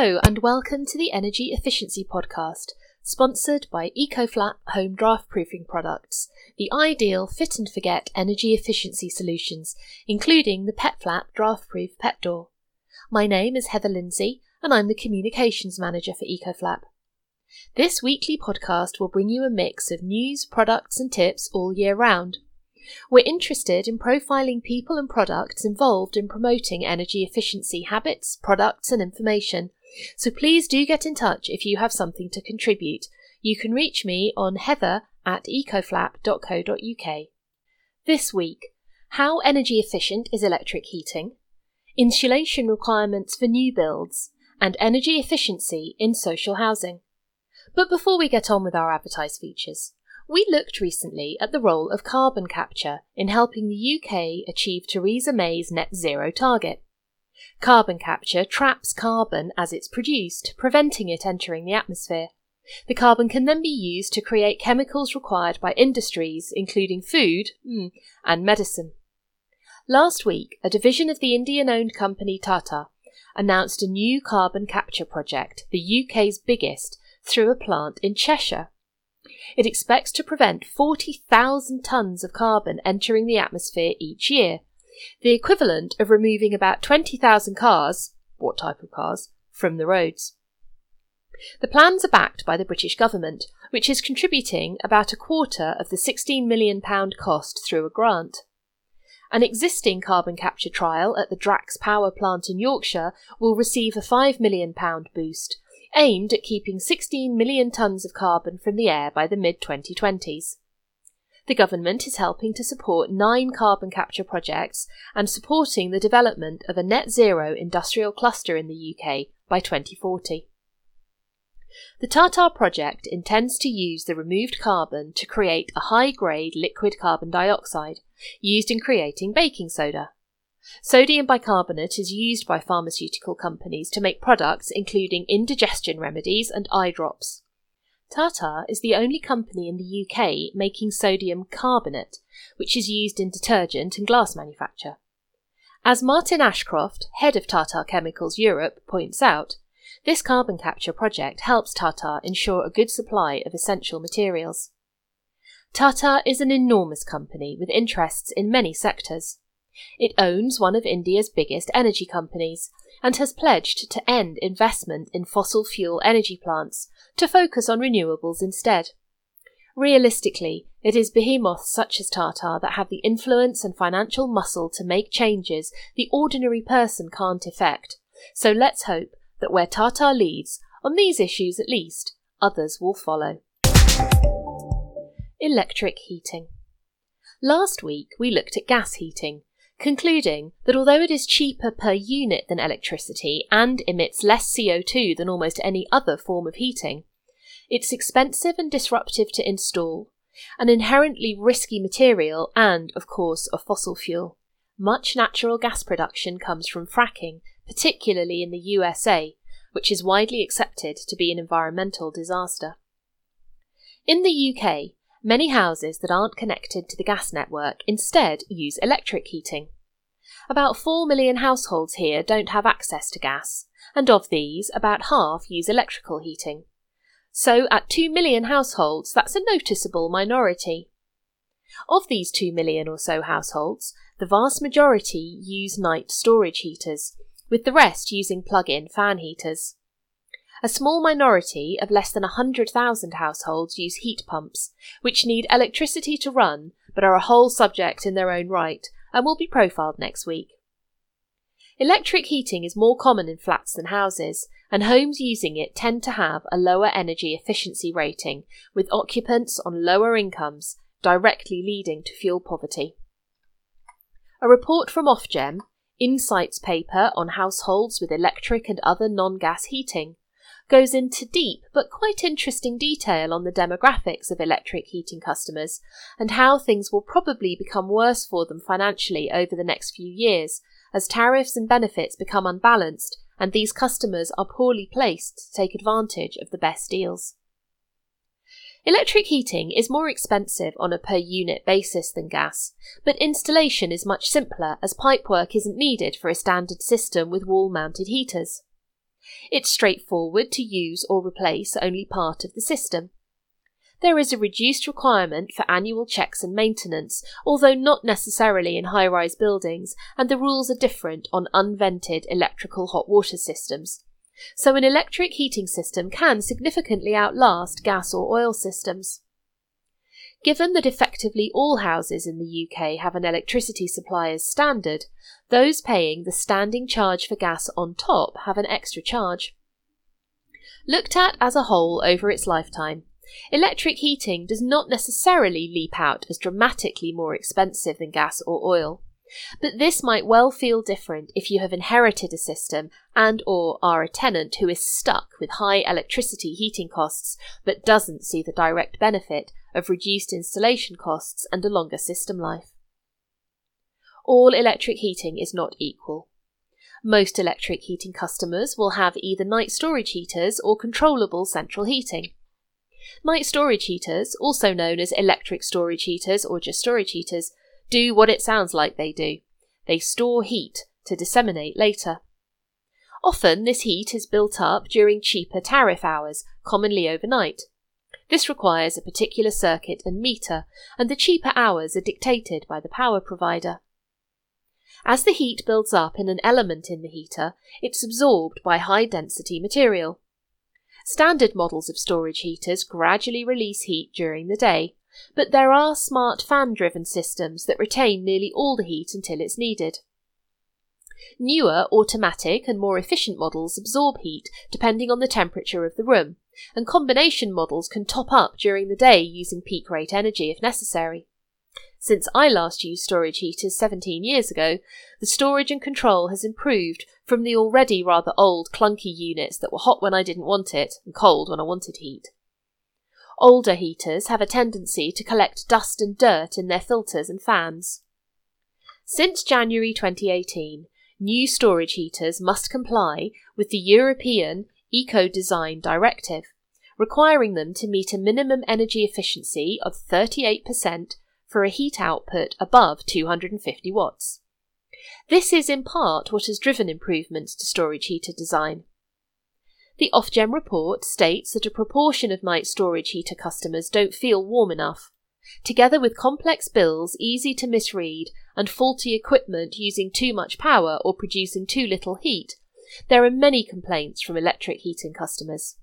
Hello and welcome to the Energy Efficiency Podcast, sponsored by EcoFlap Home Draft Proofing Products, the ideal fit and forget energy efficiency solutions, including the PetFlap Draft Proof Pet Door. My name is Heather Lindsay and I'm the Communications Manager for EcoFlap. This weekly podcast will bring you a mix of news, products and tips all year round. We're interested in profiling people and products involved in promoting energy efficiency habits, products and information, so please do get in touch if you have something to contribute. You can reach me on heather@ecoflap.co.uk. This week, how energy efficient is electric heating, insulation requirements for new builds, and energy efficiency in social housing. But before we get on with our advertised features, we looked recently at the role of carbon capture in helping the UK achieve Theresa May's net zero target. Carbon capture traps carbon as it's produced, preventing it entering the atmosphere. The carbon can then be used to create chemicals required by industries, including food and medicine. Last week, a division of the Indian-owned company Tata announced a new carbon capture project, the UK's biggest, through a plant in Cheshire. It expects to prevent 40,000 tonnes of carbon entering the atmosphere each year, the equivalent of removing about 20,000 cars, what type of cars, from the roads. The plans are backed by the British government, which is contributing about a quarter of the £16 million cost through a grant. An existing carbon capture trial at the Drax Power Plant in Yorkshire will receive a £5 million boost, aimed at keeping 16 million tonnes of carbon from the air by the mid-2020s. The government is helping to support 9 carbon capture projects and supporting the development of a net zero industrial cluster in the UK by 2040. The Tata project intends to use the removed carbon to create a high-grade liquid carbon dioxide used in creating baking soda. Sodium bicarbonate is used by pharmaceutical companies to make products including indigestion remedies and eye drops. Tata is the only company in the UK making sodium carbonate, which is used in detergent and glass manufacture. As Martin Ashcroft, head of Tata Chemicals Europe, points out, this carbon capture project helps Tata ensure a good supply of essential materials. Tata is an enormous company with interests in many sectors. It owns one of India's biggest energy companies and has pledged to end investment in fossil fuel energy plants to focus on renewables instead. Realistically, it is behemoths such as Tata that have the influence and financial muscle to make changes the ordinary person can't effect, so let's hope that where Tata leads, on these issues at least, others will follow. Electric heating. Last week we looked at gas heating, concluding that although it is cheaper per unit than electricity and emits less CO2 than almost any other form of heating, it's expensive and disruptive to install, an inherently risky material and, of course, a fossil fuel. Much natural gas production comes from fracking, particularly in the USA, which is widely accepted to be an environmental disaster. In the UK, many houses that aren't connected to the gas network instead use electric heating. About 4 million households here don't have access to gas, and of these, about half use electrical heating. So at 2 million households, that's a noticeable minority. Of these 2 million or so households, the vast majority use night storage heaters, with the rest using plug-in fan heaters. A small minority of less than 100,000 households use heat pumps, which need electricity to run but are a whole subject in their own right and will be profiled next week. Electric heating is more common in flats than houses, and homes using it tend to have a lower energy efficiency rating, with occupants on lower incomes directly leading to fuel poverty. A report from Ofgem, Insight's paper on households with electric and other non-gas heating, goes into deep but quite interesting detail on the demographics of electric heating customers and how things will probably become worse for them financially over the next few years as tariffs and benefits become unbalanced and these customers are poorly placed to take advantage of the best deals. Electric heating is more expensive on a per unit basis than gas, but installation is much simpler as pipework isn't needed for a standard system with wall-mounted heaters. It's straightforward to use or replace only part of the system. There is a reduced requirement for annual checks and maintenance, although not necessarily in high-rise buildings, and the rules are different on unvented electrical hot water systems. So an electric heating system can significantly outlast gas or oil systems. Given that effectively all houses in the UK have an electricity supply as standard, those paying the standing charge for gas on top have an extra charge. Looked at as a whole over its lifetime, electric heating does not necessarily leap out as dramatically more expensive than gas or oil. But this might well feel different if you have inherited a system and/or are a tenant who is stuck with high electricity heating costs but doesn't see the direct benefit of reduced installation costs and a longer system life. All electric heating is not equal. Most electric heating customers will have either night storage heaters or controllable central heating. Night storage heaters, also known as electric storage heaters or just storage heaters, do what it sounds like they do. They store heat to disseminate later. Often this heat is built up during cheaper tariff hours, commonly overnight. This requires a particular circuit and meter, and the cheaper hours are dictated by the power provider. As the heat builds up in an element in the heater, it's absorbed by high-density material. Standard models of storage heaters gradually release heat during the day, but there are smart fan-driven systems that retain nearly all the heat until it's needed. Newer, automatic and more efficient models absorb heat depending on the temperature of the room, and combination models can top up during the day using peak rate energy if necessary. Since I last used storage heaters 17 years ago, the storage and control has improved from the already rather old clunky units that were hot when I didn't want it and cold when I wanted heat. Older heaters have a tendency to collect dust and dirt in their filters and fans. Since January 2018, new storage heaters must comply with the European Eco-Design Directive, requiring them to meet a minimum energy efficiency of 38% for a heat output above 250 watts. This is in part what has driven improvements to storage heater design. The Ofgem report states that a proportion of night storage heater customers don't feel warm enough. Together with complex bills easy to misread and faulty equipment using too much power or producing too little heat, there are many complaints from electric heating customers.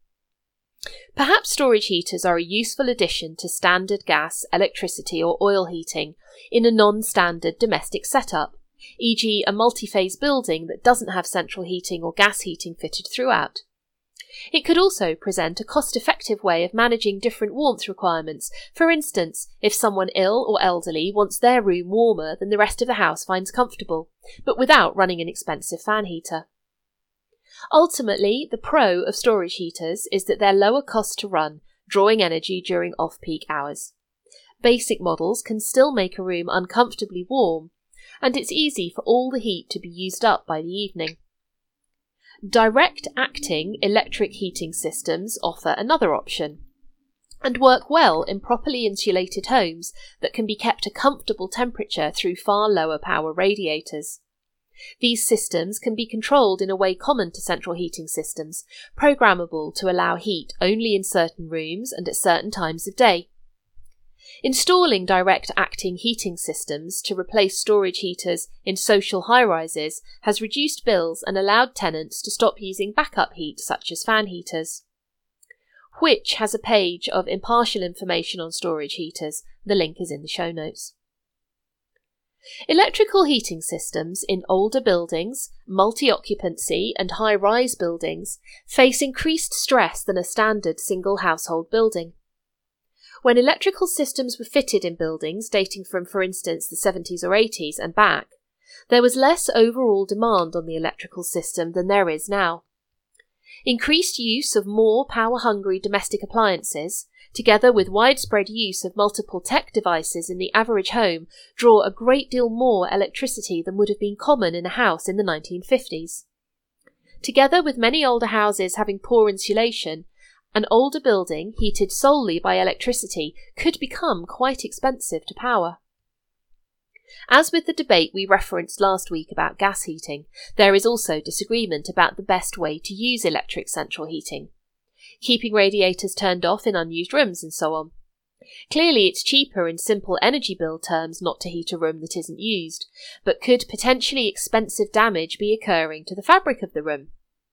Perhaps storage heaters are a useful addition to standard gas, electricity or oil heating in a non-standard domestic setup, e.g. a multi-phase building that doesn't have central heating or gas heating fitted throughout. It could also present a cost-effective way of managing different warmth requirements. For instance, if someone ill or elderly wants their room warmer than the rest of the house finds comfortable, but without running an expensive fan heater. Ultimately, the pro of storage heaters is that they're lower cost to run, drawing energy during off-peak hours. Basic models can still make a room uncomfortably warm, and it's easy for all the heat to be used up by the evening. Direct-acting electric heating systems offer another option, and work well in properly insulated homes that can be kept a comfortable temperature through far lower power radiators. These systems can be controlled in a way common to central heating systems, programmable to allow heat only in certain rooms and at certain times of day. Installing direct-acting heating systems to replace storage heaters in social high-rises has reduced bills and allowed tenants to stop using backup heat such as fan heaters. Which has a page of impartial information on storage heaters. The link is in the show notes. Electrical heating systems in older buildings, multi-occupancy and high-rise buildings face increased stress than a standard single household building. When electrical systems were fitted in buildings dating from, for instance, the 70s or 80s and back, there was less overall demand on the electrical system than there is now. Increased use of more power-hungry domestic appliances, together with widespread use of multiple tech devices in the average home, draw a great deal more electricity than would have been common in a house in the 1950s. Together with many older houses having poor insulation, an older building heated solely by electricity could become quite expensive to power. As with the debate we referenced last week about gas heating, there is also disagreement about the best way to use electric central heating, keeping radiators turned off in unused rooms and so on. Clearly it's cheaper in simple energy bill terms not to heat a room that isn't used, but could potentially expensive damage be occurring to the fabric of the room?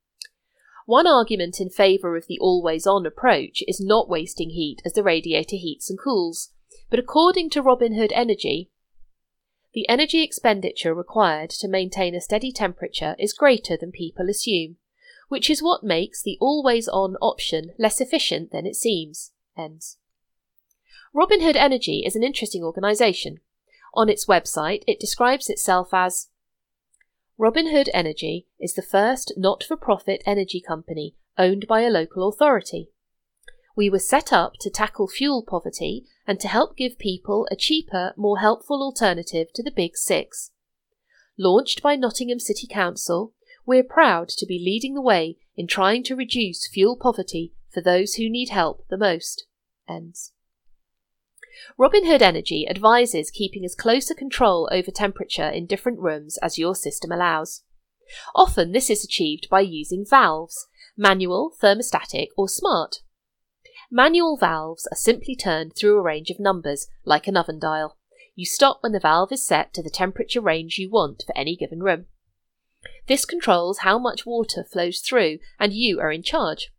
One argument in favour of the always-on approach is not wasting heat as the radiator heats and cools, but according to Robinhood Energy, the energy expenditure required to maintain a steady temperature is greater than people assume, which is what makes the always-on option less efficient than it seems. Ends. Robinhood Energy is an interesting organisation. On its website, it describes itself as Robinhood Energy is the first not-for-profit energy company owned by a local authority. We were set up to tackle fuel poverty and to help give people a cheaper, more helpful alternative to the Big Six. Launched by Nottingham City Council, we're proud to be leading the way in trying to reduce fuel poverty for those who need help the most. Ends. Robinhood Energy advises keeping as close a control over temperature in different rooms as your system allows. Often this is achieved by using valves, manual, thermostatic or smart. Manual valves are simply turned through a range of numbers, like an oven dial. You stop when the valve is set to the temperature range you want for any given room. This controls how much water flows through, and you are in charge.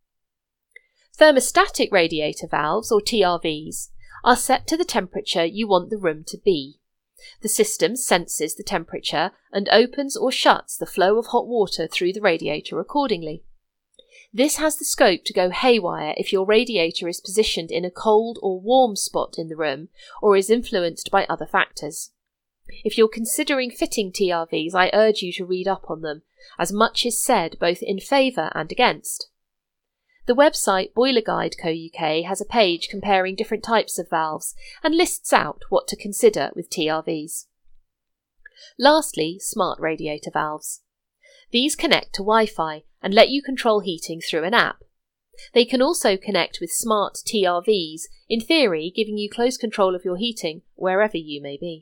Thermostatic radiator valves, or TRVs, are set to the temperature you want the room to be. The system senses the temperature and opens or shuts the flow of hot water through the radiator accordingly. This has the scope to go haywire if your radiator is positioned in a cold or warm spot in the room or is influenced by other factors. If you're considering fitting TRVs, I urge you to read up on them, as much is said both in favour and against. The website Boiler Guide Co UK has a page comparing different types of valves and lists out what to consider with TRVs. Lastly, smart radiator valves. These connect to Wi-Fi and let you control heating through an app. They can also connect with smart TRVs, in theory giving you close control of your heating wherever you may be.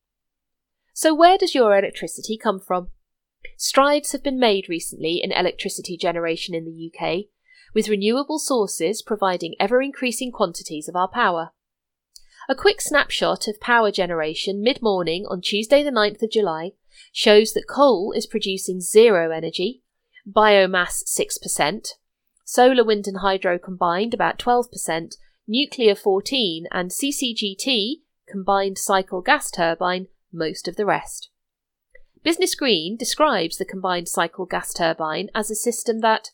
So where does your electricity come from? Strides have been made recently in electricity generation in the UK, with renewable sources providing ever-increasing quantities of our power. A quick snapshot of power generation mid-morning on Tuesday the 9th of July shows that coal is producing 0 energy, biomass 6%, solar, wind and hydro combined about 12%, nuclear 14% and CCGT, combined cycle gas turbine, most of the rest. Business Green describes the combined cycle gas turbine as a system that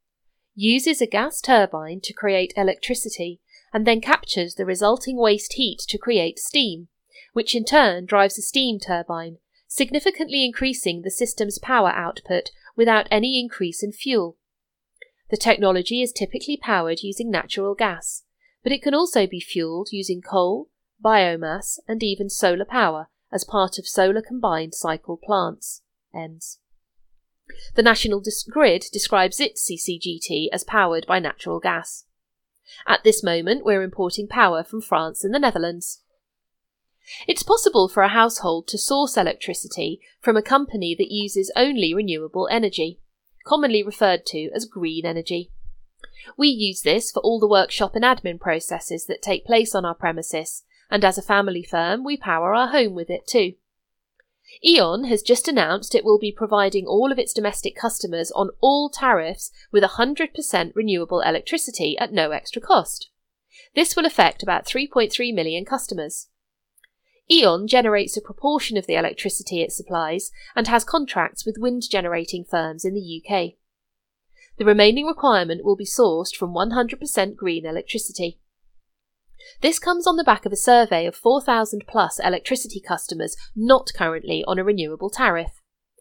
uses a gas turbine to create electricity and then captures the resulting waste heat to create steam, which in turn drives a steam turbine, significantly increasing the system's power output without any increase in fuel. The technology is typically powered using natural gas, but it can also be fuelled using coal, biomass and even solar power as part of solar combined cycle plants. Ends. The National Grid describes its CCGT as powered by natural gas. At this moment, we're importing power from France and the Netherlands. It's possible for a household to source electricity from a company that uses only renewable energy, commonly referred to as green energy. We use this for all the workshop and admin processes that take place on our premises, and as a family firm, we power our home with it too. E.ON has just announced it will be providing all of its domestic customers on all tariffs with 100% renewable electricity at no extra cost. This will affect about 3.3 million customers. E.ON generates a proportion of the electricity it supplies and has contracts with wind generating firms in the UK. The remaining requirement will be sourced from 100% green electricity. This comes on the back of a survey of 4,000 plus electricity customers not currently on a renewable tariff.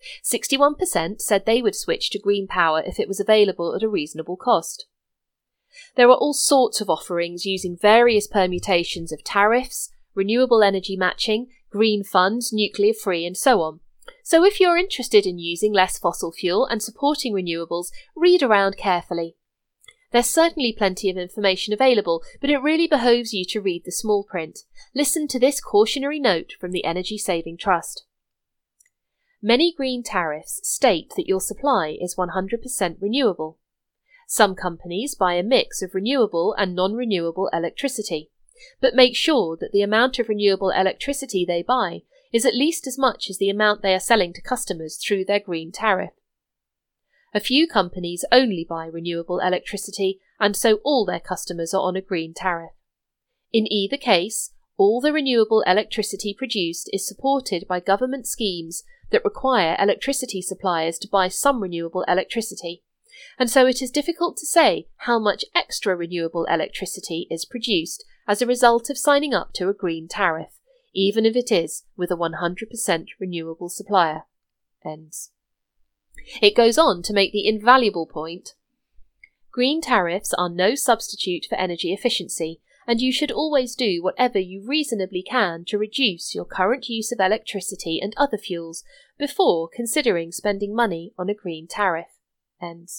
61% said they would switch to green power if it was available at a reasonable cost. There are all sorts of offerings using various permutations of tariffs, renewable energy matching, green funds, nuclear free and so on. So if you're interested in using less fossil fuel and supporting renewables, read around carefully. There's certainly plenty of information available, but it really behoves you to read the small print. Listen to this cautionary note from the Energy Saving Trust. Many green tariffs state that your supply is 100% renewable. Some companies buy a mix of renewable and non-renewable electricity, but make sure that the amount of renewable electricity they buy is at least as much as the amount they are selling to customers through their green tariff. A few companies only buy renewable electricity, and so all their customers are on a green tariff. In either case, all the renewable electricity produced is supported by government schemes that require electricity suppliers to buy some renewable electricity, and so it is difficult to say how much extra renewable electricity is produced as a result of signing up to a green tariff, even if it is with a 100% renewable supplier. Ends. It goes on to make the invaluable point: green tariffs are no substitute for energy efficiency, and you should always do whatever you reasonably can to reduce your current use of electricity and other fuels before considering spending money on a green tariff. Ends.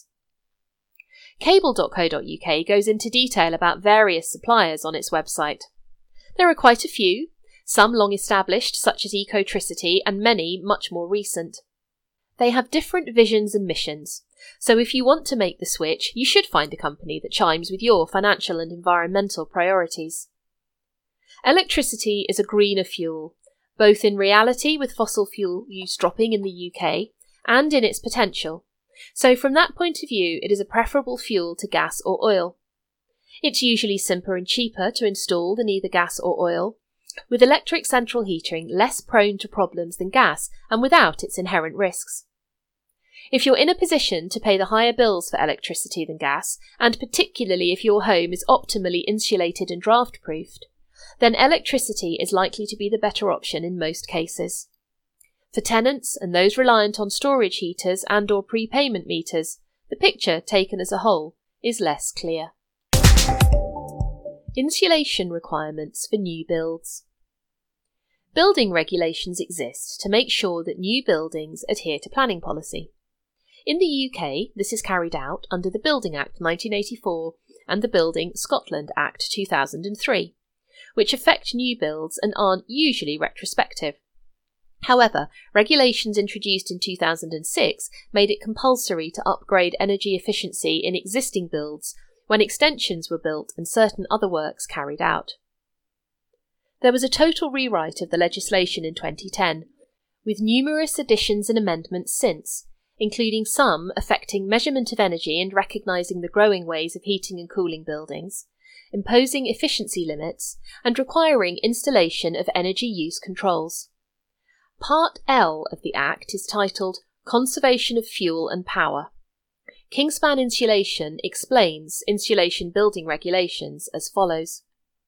Cable.co.uk goes into detail about various suppliers on its website. There are quite a few, some long established such as Ecotricity and many much more recent. They have different visions and missions, so if you want to make the switch, you should find a company that chimes with your financial and environmental priorities. Electricity is a greener fuel, both in reality with fossil fuel use dropping in the UK and in its potential. So from that point of view, it is a preferable fuel to gas or oil. It's usually simpler and cheaper to install than either gas or oil, with electric central heating less prone to problems than gas and without its inherent risks. If you're in a position to pay the higher bills for electricity than gas, and particularly if your home is optimally insulated and draft-proofed, then electricity is likely to be the better option in most cases. For tenants and those reliant on storage heaters and/or prepayment meters, the picture taken as a whole is less clear. Insulation requirements for new builds. Building regulations exist to make sure that new buildings adhere to planning policy. In the UK, this is carried out under the Building Act 1984 and the Building Scotland Act 2003, which affect new builds and aren't usually retrospective. However, regulations introduced in 2006 made it compulsory to upgrade energy efficiency in existing builds when extensions were built and certain other works carried out. There was a total rewrite of the legislation in 2010, with numerous additions and amendments since, including some affecting measurement of energy and recognising the growing ways of heating and cooling buildings, imposing efficiency limits, and requiring installation of energy use controls. Part L of the Act is titled Conservation of Fuel and Power. Kingspan Insulation explains insulation building regulations as follows.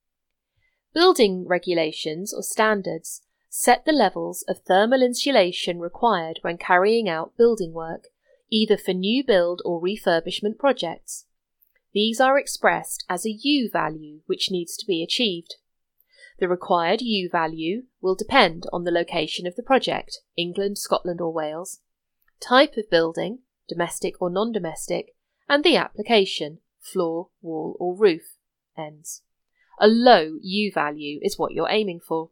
Building regulations or standards set the levels of thermal insulation required when carrying out building work, either for new build or refurbishment projects. These are expressed as a U value which needs to be achieved. The required U value will depend on the location of the project, England, Scotland or Wales, type of building, domestic or non-domestic, and the application, floor, wall or roof. Ends. A low U value is what you're aiming for.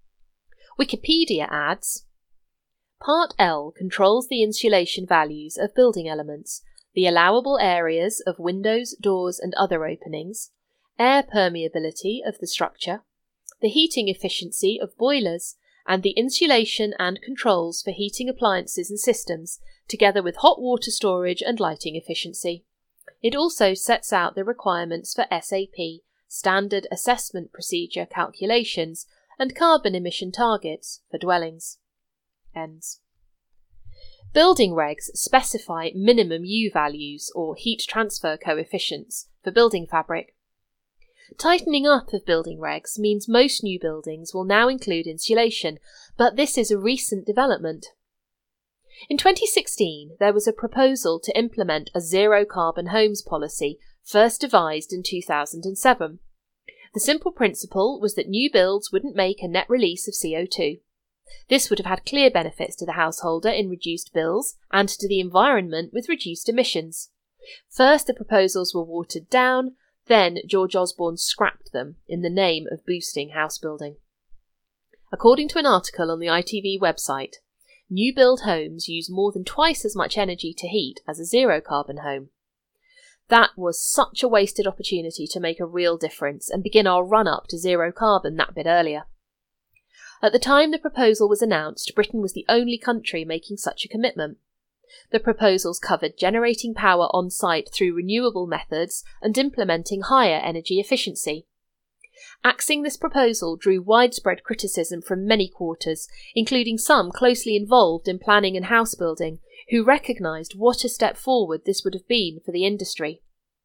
Wikipedia adds, Part L controls the insulation values of building elements, the allowable areas of windows, doors and other openings, air permeability of the structure, the heating efficiency of boilers, and the insulation and controls for heating appliances and systems, together with hot water storage and lighting efficiency. It also sets out the requirements for SAP, Standard Assessment Procedure calculations, and carbon emission targets for dwellings. Ends. Building regs specify minimum U values or heat transfer coefficients for building fabric. Tightening up of building regs means most new buildings will now include insulation, but this is a recent development. In 2016, there was a proposal to implement a zero-carbon homes policy, first devised in 2007. The simple principle was that new builds wouldn't make a net release of CO2. This would have had clear benefits to the householder in reduced bills and to the environment with reduced emissions. First, the proposals were watered down, then George Osborne scrapped them in the name of boosting house building. According to an article on the ITV website, new build homes use more than twice as much energy to heat as a zero-carbon home. That was such a wasted opportunity to make a real difference and begin our run-up to zero carbon that bit earlier. At the time the proposal was announced, Britain was the only country making such a commitment. The proposals covered generating power on site through renewable methods and implementing higher energy efficiency. Axing this proposal drew widespread criticism from many quarters, including some closely involved in planning and house building, who recognised what a step forward this would have been for the industry.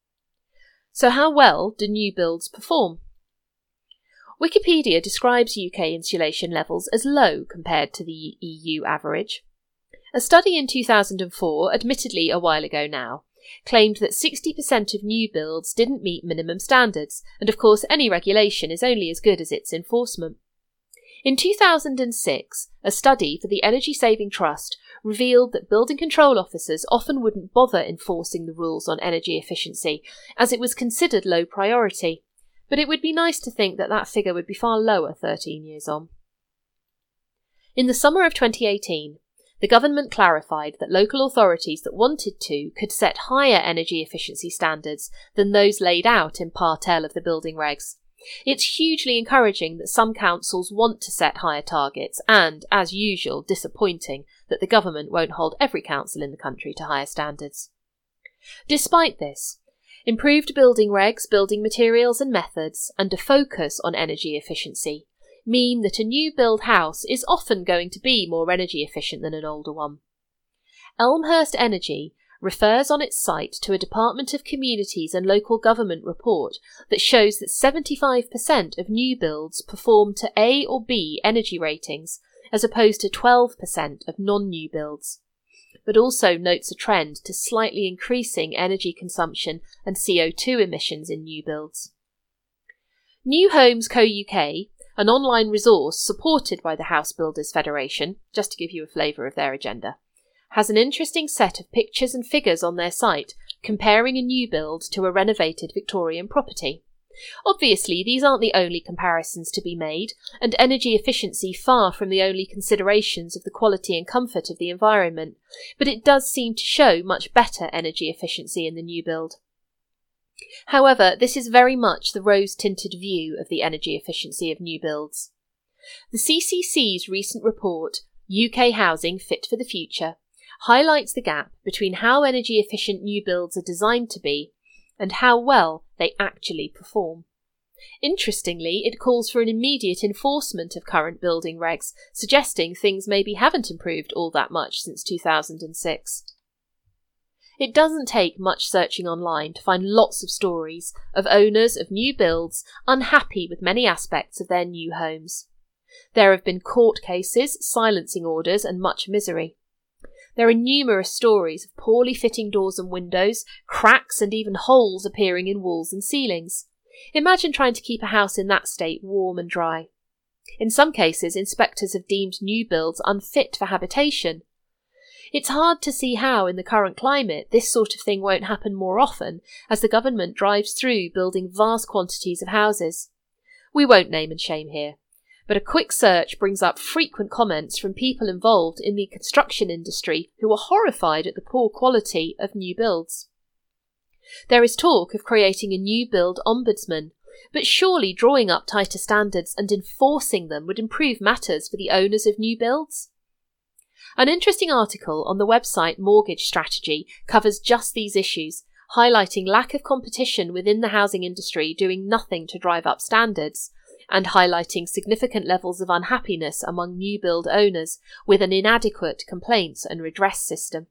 So how well do new builds perform? Wikipedia describes UK insulation levels as low compared to the EU average. A study in 2004, admittedly a while ago now, claimed that 60% of new builds didn't meet minimum standards, and of course any regulation is only as good as its enforcement. In 2006, a study for the Energy Saving Trust revealed that building control officers often wouldn't bother enforcing the rules on energy efficiency, as it was considered low priority, but it would be nice to think that that figure would be far lower 13 years on. In the summer of 2018, the government clarified that local authorities that wanted to could set higher energy efficiency standards than those laid out in Part L of the building regs. It's hugely encouraging that some councils want to set higher targets and, as usual, disappointing that the government won't hold every council in the country to higher standards. Despite this, improved building regs, building materials and methods, and a focus on energy efficiency mean that a new build house is often going to be more energy efficient than an older one. Elmhurst Energy refers on its site to a Department of Communities and Local Government report that shows that 75% of new builds perform to A or B energy ratings, as opposed to 12% of non-new builds, but also notes a trend to slightly increasing energy consumption and CO2 emissions in new builds. New Homes Co UK, an online resource supported by the House Builders Federation, just to give you a flavour of their agenda, has an interesting set of pictures and figures on their site comparing a new build to a renovated Victorian property. Obviously, these aren't the only comparisons to be made, and energy efficiency far from the only considerations of the quality and comfort of the environment, but it does seem to show much better energy efficiency in the new build. However, this is very much the rose-tinted view of the energy efficiency of new builds. The CCC's recent report, UK Housing Fit for the Future, highlights the gap between how energy efficient new builds are designed to be and how well they actually perform. Interestingly, it calls for an immediate enforcement of current building regs, suggesting things maybe haven't improved all that much since 2006. It doesn't take much searching online to find lots of stories of owners of new builds unhappy with many aspects of their new homes. There have been court cases, silencing orders, and much misery. There are numerous stories of poorly fitting doors and windows, cracks and even holes appearing in walls and ceilings. Imagine trying to keep a house in that state warm and dry. In some cases, inspectors have deemed new builds unfit for habitation. It's hard to see how, in the current climate, this sort of thing won't happen more often as the government drives through building vast quantities of houses. We won't name and shame here, but a quick search brings up frequent comments from people involved in the construction industry who are horrified at the poor quality of new builds. There is talk of creating a new build ombudsman, but surely drawing up tighter standards and enforcing them would improve matters for the owners of new builds? An interesting article on the website Mortgage Strategy covers just these issues, highlighting lack of competition within the housing industry doing nothing to drive up standards, and highlighting significant levels of unhappiness among new build owners with an inadequate complaints and redress system.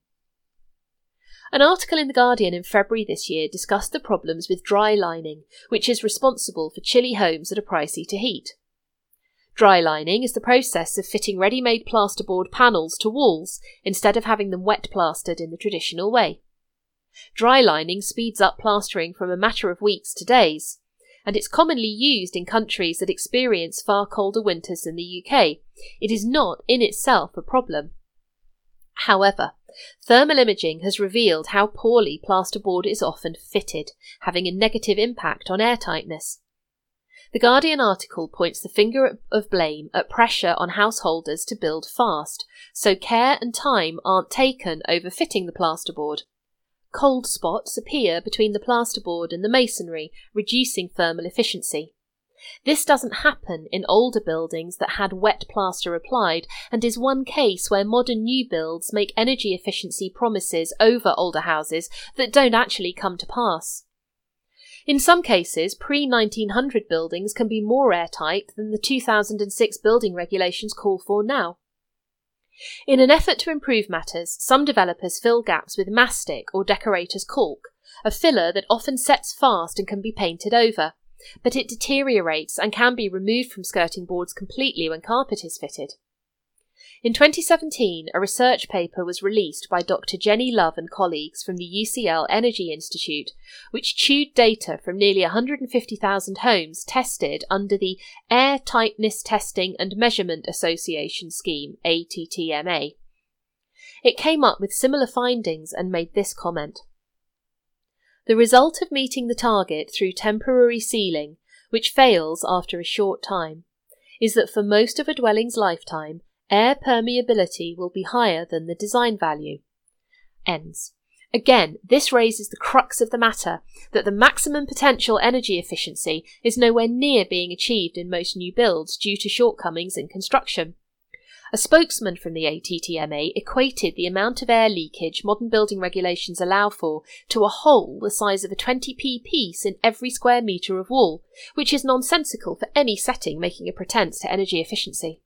An article in The Guardian in February this year discussed the problems with dry lining, which is responsible for chilly homes that are pricey to heat. Dry lining is the process of fitting ready-made plasterboard panels to walls instead of having them wet plastered in the traditional way. Dry lining speeds up plastering from a matter of weeks to days, and it's commonly used in countries that experience far colder winters than the UK. It is not in itself a problem. However, Thermal imaging has revealed how poorly plasterboard is often fitted, having a negative impact on airtightness. The Guardian article points the finger of blame at pressure on householders to build fast, so care and time aren't taken over fitting the plasterboard. Cold spots appear between the plasterboard and the masonry, reducing thermal efficiency. This doesn't happen in older buildings that had wet plaster applied, and is one case where modern new builds make energy efficiency promises over older houses that don't actually come to pass. In some cases, pre-1900 buildings can be more airtight than the 2006 building regulations call for now. In an effort to improve matters, some developers fill gaps with mastic or decorator's caulk, a filler that often sets fast and can be painted over, but it deteriorates and can be removed from skirting boards completely when carpet is fitted. In 2017, a research paper was released by Dr. Jenny Love and colleagues from the UCL Energy Institute, which chewed data from nearly 150,000 homes tested under the Air Tightness Testing and Measurement Association scheme, ATTMA. It came up with similar findings and made this comment. The result of meeting the target through temporary sealing, which fails after a short time, is that for most of a dwelling's lifetime, air permeability will be higher than the design value. Ends. Again, this raises the crux of the matter, that the maximum potential energy efficiency is nowhere near being achieved in most new builds due to shortcomings in construction. A spokesman from the ATTMA equated the amount of air leakage modern building regulations allow for to a hole the size of a 20p piece in every square metre of wall, which is nonsensical for any setting making a pretence to energy efficiency.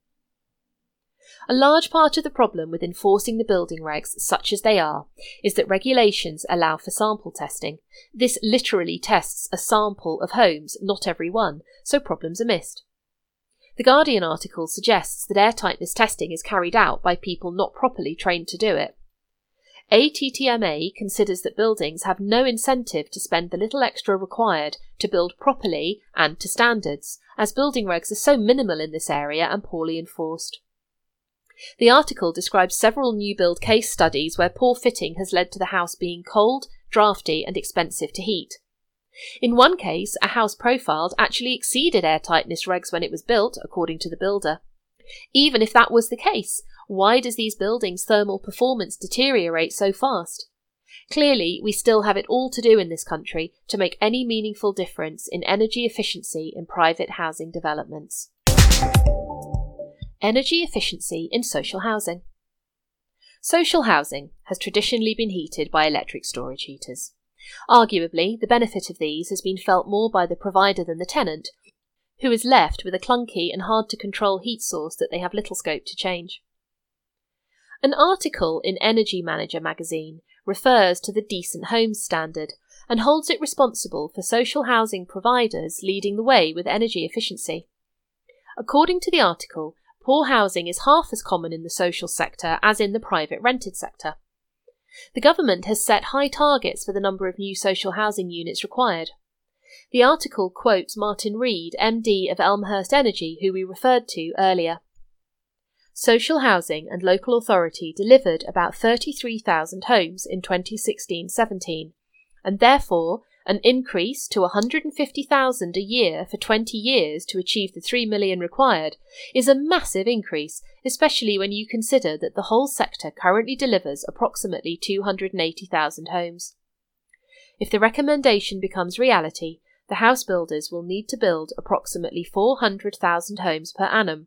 A large part of the problem with enforcing the building regs, such as they are, is that regulations allow for sample testing. This literally tests a sample of homes, not every one, so problems are missed. The Guardian article suggests that airtightness testing is carried out by people not properly trained to do it. ATTMA considers that buildings have no incentive to spend the little extra required to build properly and to standards, as building regs are so minimal in this area and poorly enforced. The article describes several new build case studies where poor fitting has led to the house being cold, drafty and expensive to heat. In one case, a house profiled actually exceeded airtightness regs when it was built, according to the builder. Even if that was the case, why does these buildings' thermal performance deteriorate so fast? Clearly, we still have it all to do in this country to make any meaningful difference in energy efficiency in private housing developments. Energy efficiency in social housing. Social housing has traditionally been heated by electric storage heaters. Arguably, the benefit of these has been felt more by the provider than the tenant, who is left with a clunky and hard-to-control heat source that they have little scope to change. An article in Energy Manager magazine refers to the Decent Homes Standard and holds it responsible for social housing providers leading the way with energy efficiency. According to the article, poor housing is half as common in the social sector as in the private rented sector. The government has set high targets for the number of new social housing units required. The article quotes Martin Reed, MD of Elmhurst Energy, who we referred to earlier. Social housing and local authority delivered about 33,000 homes in 2016-17, and therefore an increase to 150,000 a year for 20 years to achieve the 3 million required is a massive increase, especially when you consider that the whole sector currently delivers approximately 280,000 homes. If the recommendation becomes reality, the house builders will need to build approximately 400,000 homes per annum,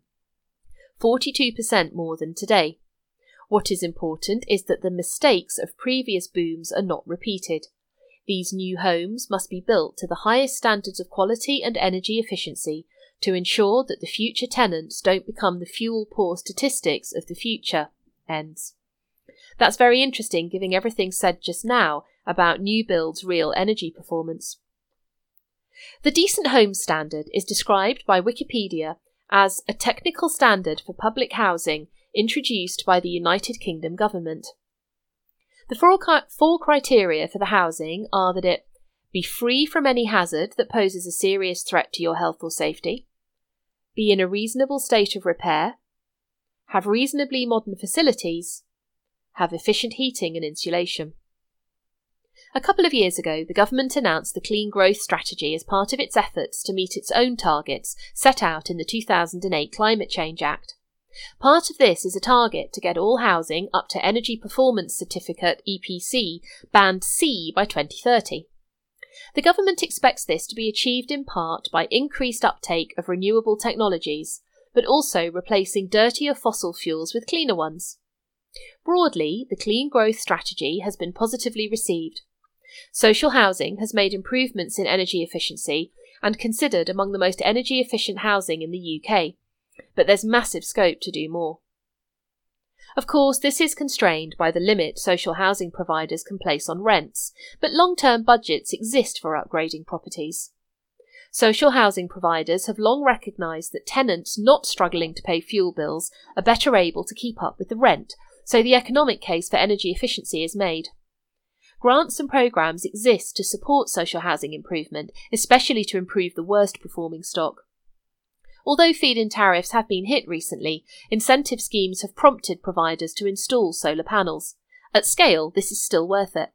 42% more than today. What is important is that the mistakes of previous booms are not repeated. These new homes must be built to the highest standards of quality and energy efficiency to ensure that the future tenants don't become the fuel-poor statistics of the future. Ends. That's very interesting, given everything said just now about new builds' real energy performance. The Decent Homes Standard is described by Wikipedia as a technical standard for public housing introduced by the United Kingdom government. The four criteria for the housing are that it be free from any hazard that poses a serious threat to your health or safety, be in a reasonable state of repair, have reasonably modern facilities, have efficient heating and insulation. A couple of years ago, the government announced the Clean Growth Strategy as part of its efforts to meet its own targets set out in the 2008 Climate Change Act. Part of this is a target to get all housing up to Energy Performance Certificate EPC Band C by 2030. The government expects this to be achieved in part by increased uptake of renewable technologies, but also replacing dirtier fossil fuels with cleaner ones. Broadly, the Clean Growth Strategy has been positively received. Social housing has made improvements in energy efficiency and considered among the most energy-efficient housing in the UK, but there's massive scope to do more. Of course, this is constrained by the limit social housing providers can place on rents, but long-term budgets exist for upgrading properties. Social housing providers have long recognised that tenants not struggling to pay fuel bills are better able to keep up with the rent, so the economic case for energy efficiency is made. Grants and programmes exist to support social housing improvement, especially to improve the worst performing stock. Although feed-in tariffs have been hit recently, incentive schemes have prompted providers to install solar panels. At scale, this is still worth it.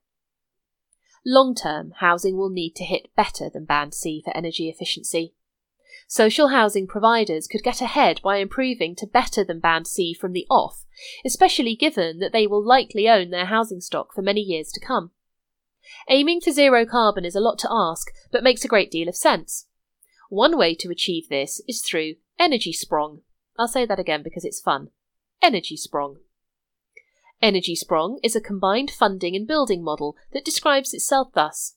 Long-term, housing will need to hit better than Band C for energy efficiency. Social housing providers could get ahead by improving to better than Band C from the off, especially given that they will likely own their housing stock for many years to come. Aiming for zero carbon is a lot to ask, but makes a great deal of sense. One way to achieve this is through Energy Sprong. I'll say that again because it's fun. Energy Sprong. Energy Sprong is a combined funding and building model that describes itself thus.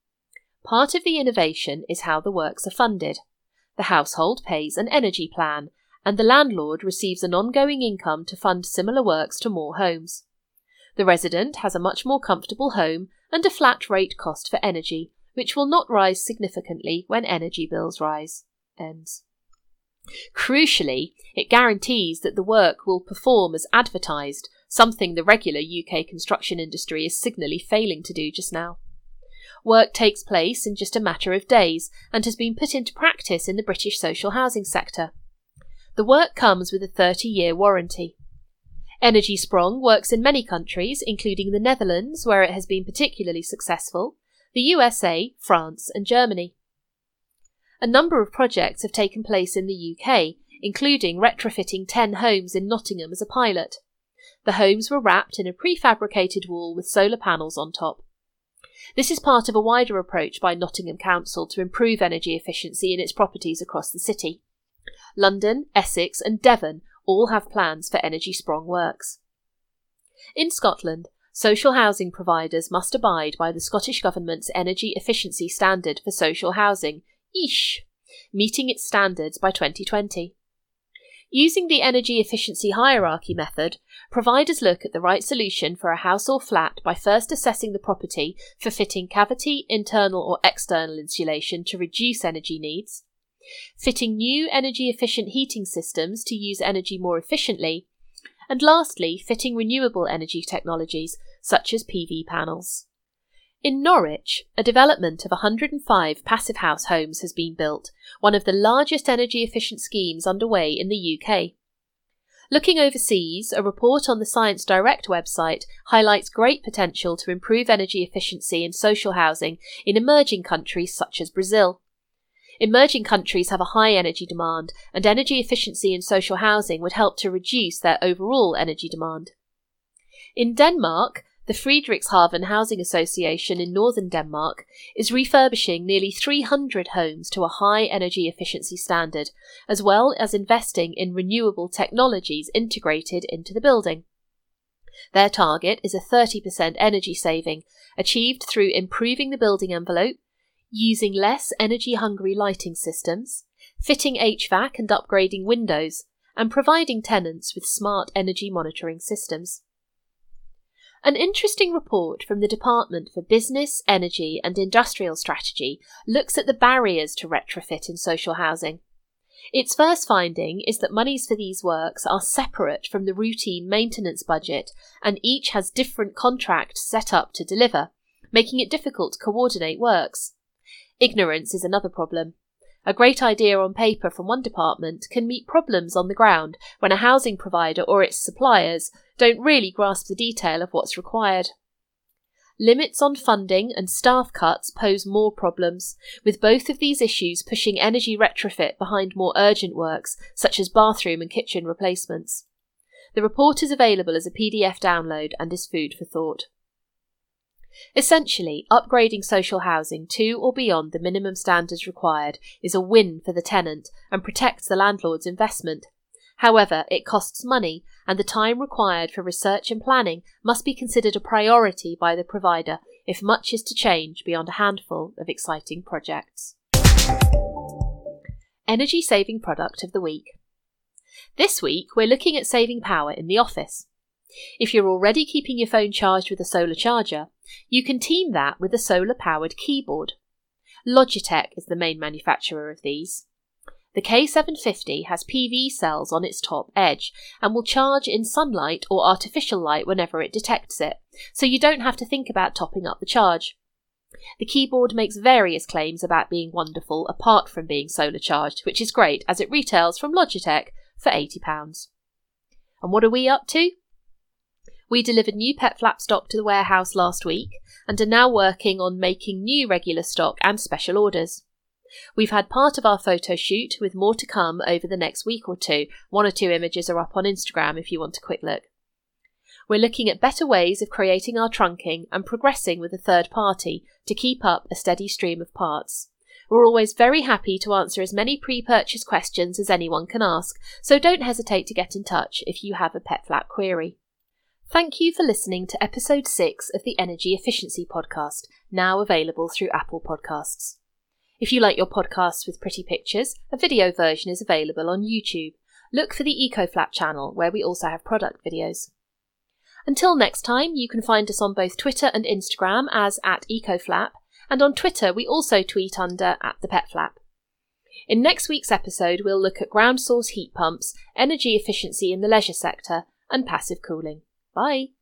Part of the innovation is how the works are funded. The household pays an energy plan, and the landlord receives an ongoing income to fund similar works to more homes. The resident has a much more comfortable home and a flat rate cost for energy, which will not rise significantly when energy bills rise. Ends. Crucially, it guarantees that the work will perform as advertised, something the regular UK construction industry is signally failing to do just now. Work takes place in just a matter of days and has been put into practice in the British social housing sector. The work comes with a 30-year warranty. Energy Sprong works in many countries, including the Netherlands, where it has been particularly successful, the USA, France and Germany. A number of projects have taken place in the UK, including retrofitting 10 homes in Nottingham as a pilot. The homes were wrapped in a prefabricated wall with solar panels on top. This is part of a wider approach by Nottingham Council to improve energy efficiency in its properties across the city. London, Essex and Devon all have plans for Energy Sprong works. In Scotland, social housing providers must abide by the Scottish Government's Energy Efficiency Standard for Social Housing, EESH, meeting its standards by 2020. Using the energy efficiency hierarchy method, providers look at the right solution for a house or flat by first assessing the property for fitting cavity, internal or external insulation to reduce energy needs, fitting new energy-efficient heating systems to use energy more efficiently, and lastly, fitting renewable energy technologies such as PV panels. In Norwich, a development of 105 passive house homes has been built, one of the largest energy-efficient schemes underway in the UK. Looking overseas, a report on the Science Direct website highlights great potential to improve energy efficiency in social housing in emerging countries such as Brazil. Emerging countries have a high energy demand, and energy efficiency in social housing would help to reduce their overall energy demand. In Denmark, the Frederikshavn Housing Association in northern Denmark is refurbishing nearly 300 homes to a high energy efficiency standard, as well as investing in renewable technologies integrated into the building. Their target is a 30% energy saving, achieved through improving the building envelope, using less energy-hungry lighting systems, fitting HVAC and upgrading windows, and providing tenants with smart energy monitoring systems. An interesting report from the Department for Business, Energy and Industrial Strategy looks at the barriers to retrofit in social housing. Its first finding is that monies for these works are separate from the routine maintenance budget, and each has different contracts set up to deliver, making it difficult to coordinate works. Ignorance is another problem. A great idea on paper from one department can meet problems on the ground when a housing provider or its suppliers don't really grasp the detail of what's required. Limits on funding and staff cuts pose more problems, with both of these issues pushing energy retrofit behind more urgent works, such as bathroom and kitchen replacements. The report is available as a PDF download and is food for thought. Essentially, upgrading social housing to or beyond the minimum standards required is a win for the tenant and protects the landlord's investment. However, it costs money, and the time required for research and planning must be considered a priority by the provider if much is to change beyond a handful of exciting projects. Energy saving product of the week. This week, we're looking at saving power in the office. If you're already keeping your phone charged with a solar charger, you can team that with a solar-powered keyboard. Logitech is the main manufacturer of these. The K750 has PV cells on its top edge and will charge in sunlight or artificial light whenever it detects it, so you don't have to think about topping up the charge. The keyboard makes various claims about being wonderful apart from being solar charged, which is great as it retails from Logitech for £80. And what are we up to? We delivered new PetFlap stock to the warehouse last week and are now working on making new regular stock and special orders. We've had part of our photo shoot with more to come over the next week or two. 1 or 2 images are up on Instagram if you want a quick look. We're looking at better ways of creating our trunking and progressing with a third party to keep up a steady stream of parts. We're always very happy to answer as many pre-purchase questions as anyone can ask, so don't hesitate to get in touch if you have a PetFlap query. Thank you for listening to episode 6 of the Energy Efficiency Podcast, now available through Apple Podcasts. If you like your podcasts with pretty pictures, a video version is available on YouTube. Look for the EcoFlap channel, where we also have product videos. Until next time, you can find us on both Twitter and Instagram as @EcoFlap, and on Twitter we also tweet under @ThePetFlap. In next week's episode, we'll look at ground source heat pumps, energy efficiency in the leisure sector, and passive cooling. Bye!